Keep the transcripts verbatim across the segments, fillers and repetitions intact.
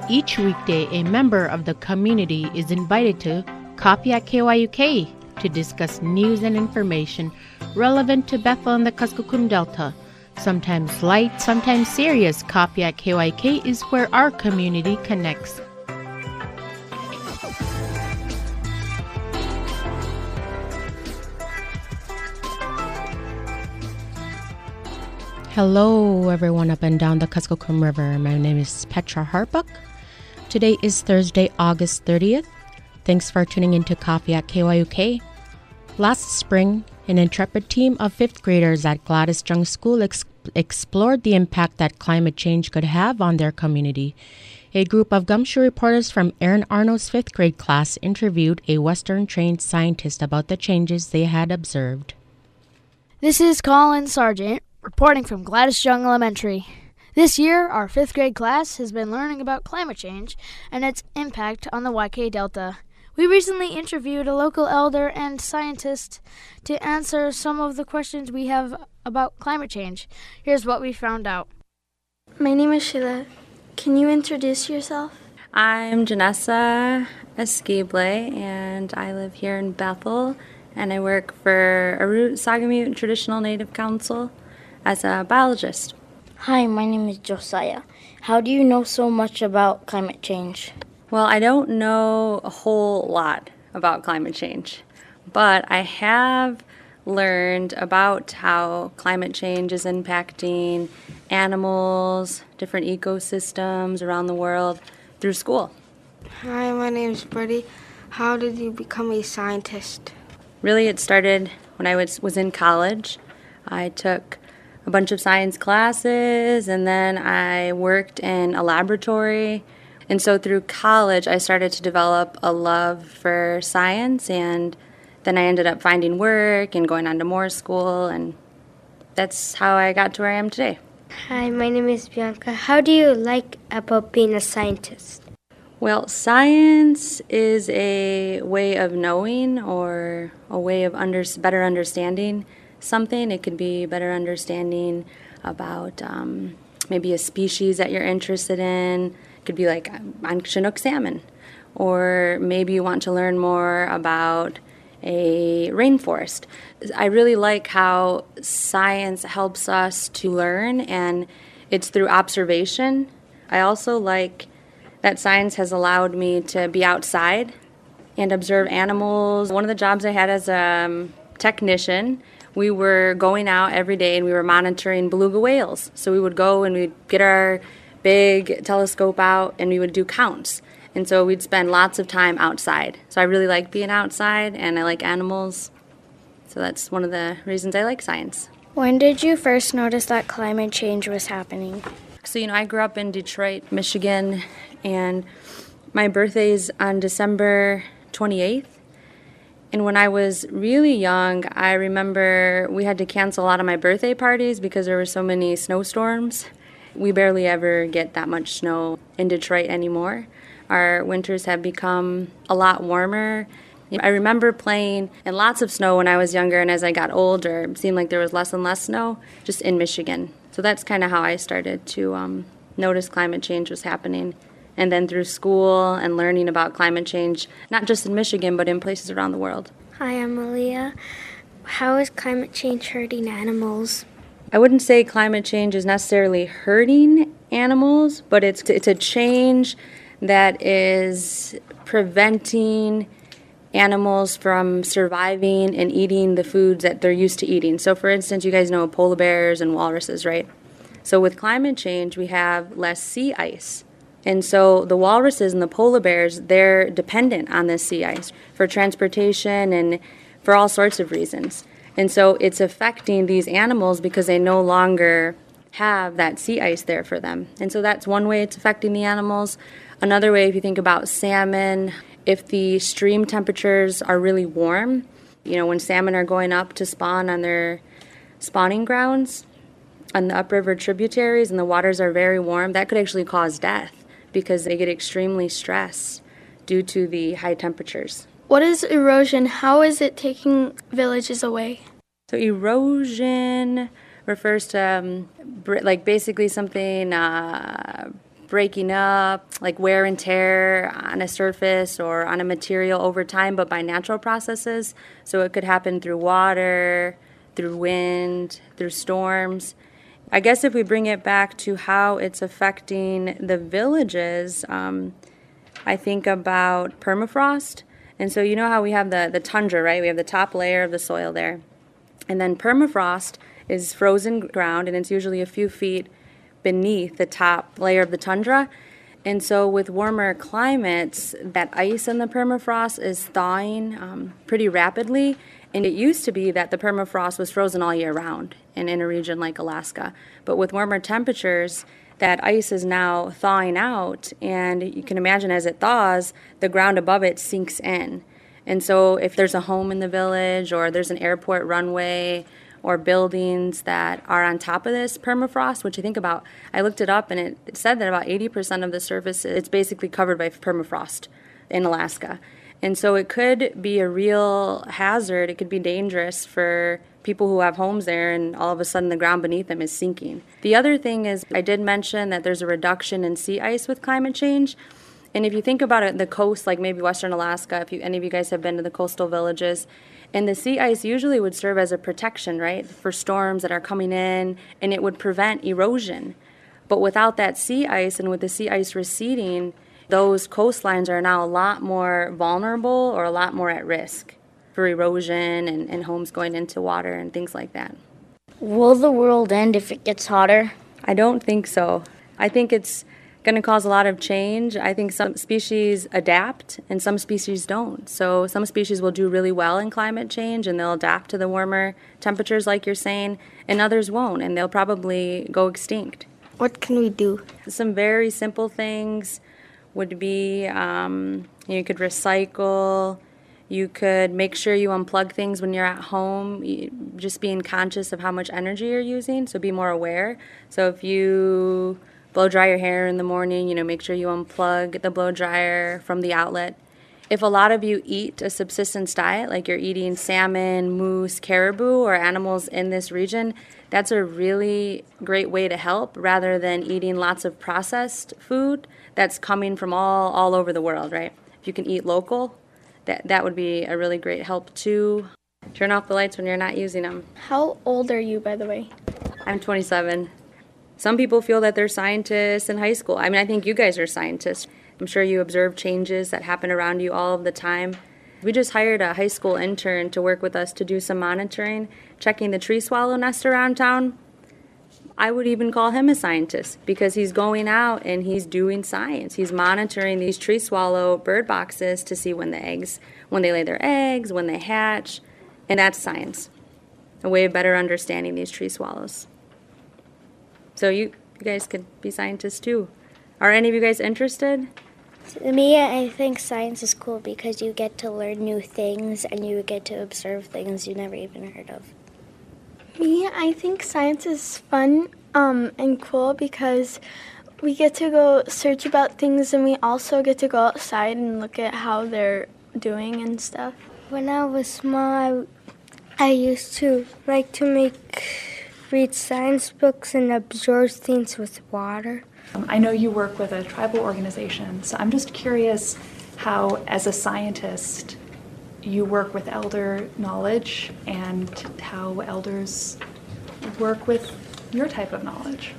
Each weekday, a member of the community is invited to Coffee at K Y U K to discuss news and information relevant to Bethel and the Kuskokwim Delta. Sometimes light, sometimes serious, Coffee at K Y U K is where our community connects. Hello, everyone up and down the Kuskokwim River. My name is Petra Harbuck. Today is Thursday, August thirtieth. Thanks for tuning into Coffee at K Y U K. Last spring, an intrepid team of fifth graders at Gladys Jung School ex- explored the impact that climate change could have on their community. A group of Gumshoe reporters from Aaron Arno's fifth grade class interviewed a Western-trained scientist about the changes they had observed. This is Colin Sargent, reporting from Gladys Jung Elementary. This year, our fifth grade class has been learning about climate change and its impact on the Y K Delta. We recently interviewed a local elder and scientist to answer some of the questions we have about climate change. Here's what we found out. My name is Sheila. Can you introduce yourself? I'm Janessa Esquible, and I live here in Bethel, and I work for Arut Sagamute Traditional Native Council as a biologist. Hi, my name is Josiah. How do you know so much about climate change? Well, I don't know a whole lot about climate change, but I have learned about how climate change is impacting animals, different ecosystems around the world through school. Hi, my name is Freddie. How did you become a scientist? Really, it started when I was, was in college. I took a bunch of science classes, and then I worked in a laboratory. And so through college, I started to develop a love for science, and then I ended up finding work and going on to more school, and that's how I got to where I am today. Hi, my name is Bianca. How do you like about being a scientist? Well, science is a way of knowing or a way of under, better understanding something. It could be better understanding about um, maybe a species that you're interested in. It could be like on Chinook salmon. Or maybe you want to learn more about a rainforest. I really like how science helps us to learn, and it's through observation. I also like that science has allowed me to be outside and observe animals. One of the jobs I had as a um, technician, we were going out every day and we were monitoring beluga whales. So we would go and we'd get our big telescope out and we would do counts. And so we'd spend lots of time outside. So I really like being outside and I like animals. So that's one of the reasons I like science. When did you first notice that climate change was happening? So, you know, I grew up in Detroit, Michigan, and my birthday's on December twenty-eighth. And when I was really young, I remember we had to cancel a lot of my birthday parties because there were so many snowstorms. We barely ever get that much snow in Detroit anymore. Our winters have become a lot warmer. I remember playing in lots of snow when I was younger, and as I got older, it seemed like there was less and less snow just in Michigan. So that's kind of how I started to um, notice climate change was happening. And then through school and learning about climate change, not just in Michigan, but in places around the world. Hi, I'm Malia. How is climate change hurting animals? I wouldn't say climate change is necessarily hurting animals, but it's it's a change that is preventing animals from surviving and eating the foods that they're used to eating. So, for instance, you guys know polar bears and walruses, right? So with climate change, we have less sea ice. And so the walruses and the polar bears, they're dependent on this sea ice for transportation and for all sorts of reasons. And so it's affecting these animals because they no longer have that sea ice there for them. And so that's one way it's affecting the animals. Another way, if you think about salmon, if the stream temperatures are really warm, you know, when salmon are going up to spawn on their spawning grounds, on the upriver tributaries, and the waters are very warm, that could actually cause death because they get extremely stressed due to the high temperatures. What is erosion? How is it taking villages away? So erosion refers to um, like basically something uh, breaking up, like wear and tear on a surface or on a material over time, but by natural processes. So it could happen through water, through wind, through storms. I guess if we bring it back to how it's affecting the villages, um, I think about permafrost. And so you know how we have the, the tundra, right? We have the top layer of the soil there. And then permafrost is frozen ground, and it's usually a few feet beneath the top layer of the tundra. And so with warmer climates, that ice in the permafrost is thawing um, pretty rapidly. And it used to be that the permafrost was frozen all year round and in a region like Alaska. But with warmer temperatures, that ice is now thawing out, and you can imagine as it thaws, the ground above it sinks in. And so if there's a home in the village or there's an airport runway or buildings that are on top of this permafrost, which you think about, I looked it up and it, it said that about eighty percent of the surface, it's basically covered by permafrost in Alaska. And so it could be a real hazard. It could be dangerous for people who have homes there, and all of a sudden the ground beneath them is sinking. The other thing is, I did mention that there's a reduction in sea ice with climate change. And if you think about it, the coast, like maybe Western Alaska, if you, any of you guys have been to the coastal villages, and the sea ice usually would serve as a protection, right, for storms that are coming in, and it would prevent erosion. But without that sea ice, and with the sea ice receding, those coastlines are now a lot more vulnerable or a lot more at risk for erosion and, and homes going into water and things like that. Will the world end if it gets hotter? I don't think so. I think it's going to cause a lot of change. I think some species adapt and some species don't. So some species will do really well in climate change and they'll adapt to the warmer temperatures like you're saying, and others won't, and they'll probably go extinct. What can we do? Some very simple things would be um, you could recycle. You could make sure you unplug things when you're at home, just being conscious of how much energy you're using, so be more aware. So if you blow dry your hair in the morning, you know, make sure you unplug the blow dryer from the outlet. If a lot of you eat a subsistence diet, like you're eating salmon, moose, caribou, or animals in this region, that's a really great way to help rather than eating lots of processed food that's coming from all, all over the world, right? If you can eat local, that that would be a really great help too. Turn off the lights when you're not using them. How old are you, by the way? I'm twenty-seven. Some people feel that they're scientists in high school. I mean, I think you guys are scientists. I'm sure you observe changes that happen around you all of the time. We just hired a high school intern to work with us to do some monitoring, checking the tree swallow nest around town. I would even call him a scientist because he's going out and he's doing science. He's monitoring these tree swallow bird boxes to see when the eggs, when they lay their eggs, when they hatch, and that's science, a way of better understanding these tree swallows. So you, you guys could be scientists too. Are any of you guys interested? To me, I think science is cool because you get to learn new things and you get to observe things you never even heard of. Me, I think science is fun um, and cool because we get to go search about things and we also get to go outside and look at how they're doing and stuff. When I was small, I, I used to like to make, read science books and observe things with water. Um, I know you work with a tribal organization, so I'm just curious how, as a scientist, you work with elder knowledge and how elders work with your type of knowledge.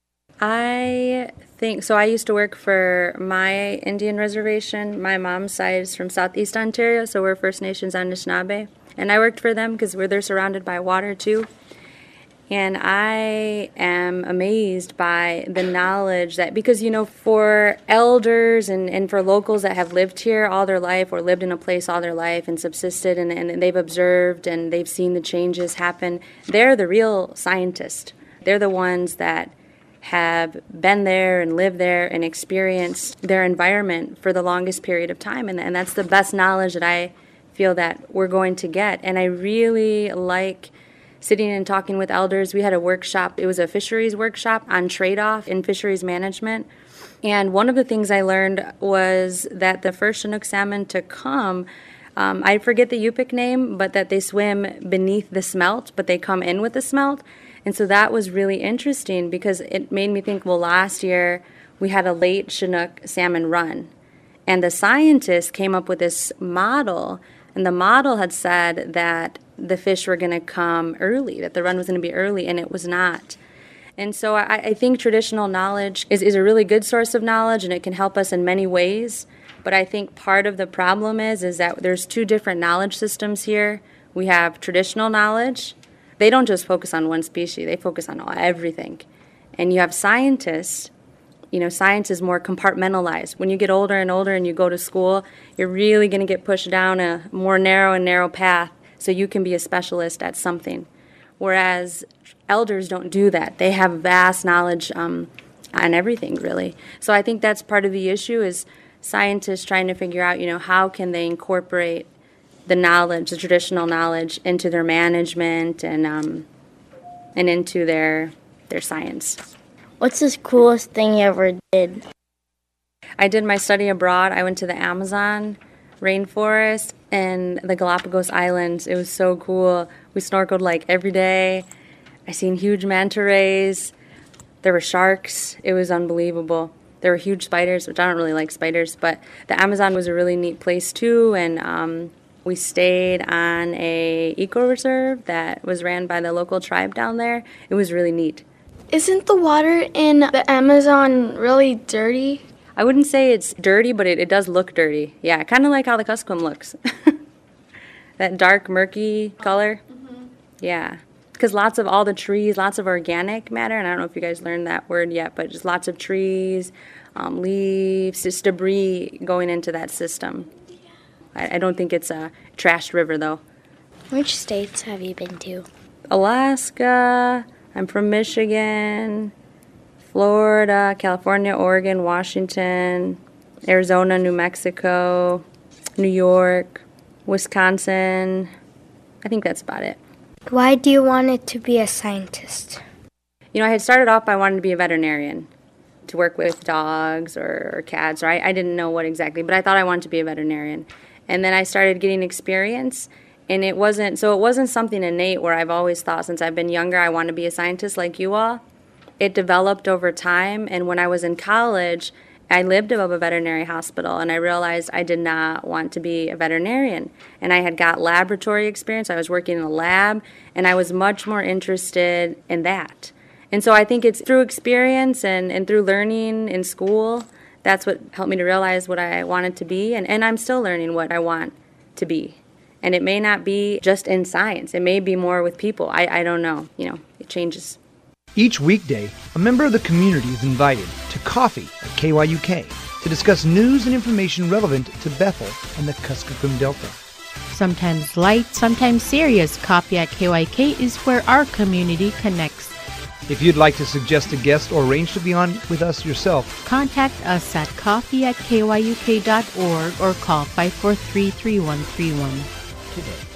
I think, so I used to work for my Indian reservation. My mom's side is from Southeast Ontario, so we're First Nations Anishinaabe. And I worked for them because we're they're surrounded by water too. And I am amazed by the knowledge that, because, you know, for elders and, and for locals that have lived here all their life or lived in a place all their life and subsisted and, and they've observed and they've seen the changes happen, they're the real scientists. They're the ones that have been there and lived there and experienced their environment for the longest period of time. And, and that's the best knowledge that I feel that we're going to get. And I really like sitting and talking with elders. We had a workshop. It was a fisheries workshop on trade-off in fisheries management. And one of the things I learned was that the first Chinook salmon to come, um, I forget the Yupik name, but that they swim beneath the smelt, but they come in with the smelt. And so that was really interesting because it made me think, well, last year we had a late Chinook salmon run. And the scientists came up with this model, and the model had said that the fish were going to come early, that the run was going to be early, and it was not. And so I, I think traditional knowledge is, is a really good source of knowledge, and it can help us in many ways. But I think part of the problem is, is that there's two different knowledge systems here. We have traditional knowledge. They don't just focus on one species. They focus on everything. And you have scientists. You know, science is more compartmentalized. When you get older and older and you go to school, you're really going to get pushed down a more narrow and narrow path so you can be a specialist at something. Whereas elders don't do that. They have vast knowledge um, on everything, really. So I think that's part of the issue is scientists trying to figure out, you know, how can they incorporate the knowledge, the traditional knowledge, into their management and um, and into their their science. What's the coolest thing you ever did? I did my study abroad. I went to the Amazon rainforest and the Galapagos Islands. It was so cool. We snorkeled like every day. I seen huge manta rays. There were sharks. It was unbelievable. There were huge spiders, which I don't really like spiders, but the Amazon was a really neat place too. And um, we stayed on a eco reserve that was ran by the local tribe down there. It was really neat. Isn't the water in the Amazon really dirty? I wouldn't say it's dirty, but it, it does look dirty. Yeah, kind of like how the Kuskokwim looks. That dark, murky color. Mm-hmm. Yeah, because lots of all the trees, lots of organic matter, and I don't know if you guys learned that word yet, but just lots of trees, um, leaves, just debris going into that system. I, I don't think it's a trashed river, though. Which states have you been to? Alaska. I'm from Michigan, Florida, California, Oregon, Washington, Arizona, New Mexico, New York, Wisconsin. I think that's about it. Why do you want it to be a scientist? You know, I had started off by wanting to be a veterinarian, to work with dogs or, or cats, or I, I didn't know what exactly, but I thought I wanted to be a veterinarian. And then I started getting experience. And it wasn't, so it wasn't something innate where I've always thought since I've been younger I want to be a scientist like you all. It developed over time, and when I was in college, I lived above a veterinary hospital, and I realized I did not want to be a veterinarian. And I had got laboratory experience. I was working in a lab, and I was much more interested in that. And so I think it's through experience and, and through learning in school, that's what helped me to realize what I wanted to be, and, and I'm still learning what I want to be. And it may not be just in science. It may be more with people. I, I don't know. You know, it changes. Each weekday, a member of the community is invited to coffee at K Y U K to discuss news and information relevant to Bethel and the Kuskokwim Delta. Sometimes light, sometimes serious, Coffee at K Y U K is where our community connects. If you'd like to suggest a guest or arrange to be on with us yourself, contact us at coffee at K Y U K dot org or call five four three, three one three one. Today.